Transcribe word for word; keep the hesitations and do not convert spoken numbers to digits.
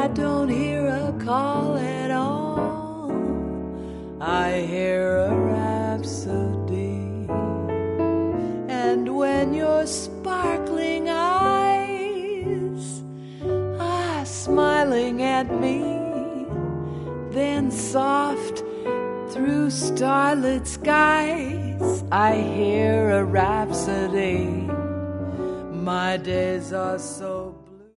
I don't hear a call at all. I hear a rhapsody. And when your sparkling eyes are smiling at me, then soft through starlit skies I hear a rhapsody. My days are so